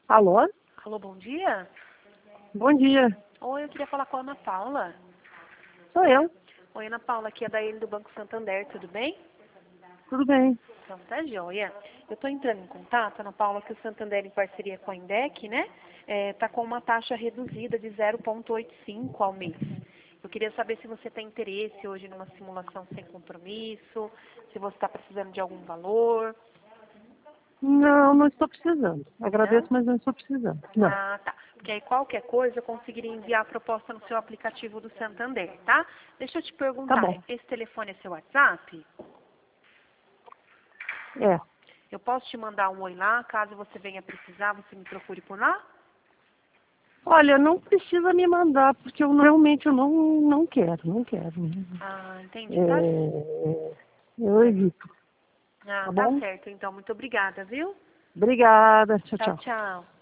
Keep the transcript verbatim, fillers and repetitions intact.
Alô? Alô, bom dia? Bom dia. Oi, eu queria falar com a Ana Paula. Sou eu. Oi, Ana Paula, aqui é da Ele do Banco Santander, tudo bem? Tudo bem. Então, tá joia. Eu estou entrando em contato, Ana Paula, que o Santander, em parceria com a Indec, né, está com uma taxa reduzida de zero vírgula oitenta e cinco ao mês. Eu queria saber se você tem interesse hoje numa simulação sem compromisso, se você está precisando de algum valor. Não, não estou precisando. Agradeço, Não? mas não estou precisando. Não. Ah, tá. Porque aí qualquer coisa eu conseguiria enviar a proposta no seu aplicativo do Santander, tá? Deixa eu te Tá perguntar, bom. esse telefone é seu WhatsApp? É. Eu posso te mandar um oi lá, caso você venha precisar, você me procure por lá? Olha, não precisa me mandar, porque eu realmente eu não, não quero, não quero. Ah, entendi. Tá, É, eu evito. ah, Tá tá bom? certo, então. Muito obrigada, viu? Obrigada. Tchau, Tchau, tchau. tchau.